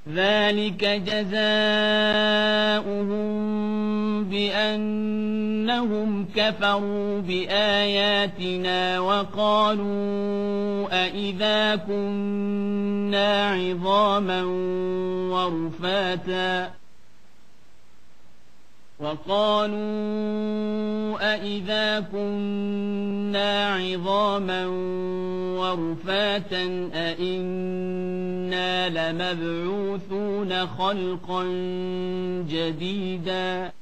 ذلك جزاؤهم بأنهم كفروا بآياتنا وقالوا أإذا كنا عظاما ورفاتا أإنا لمبعوثون خلقا جديدا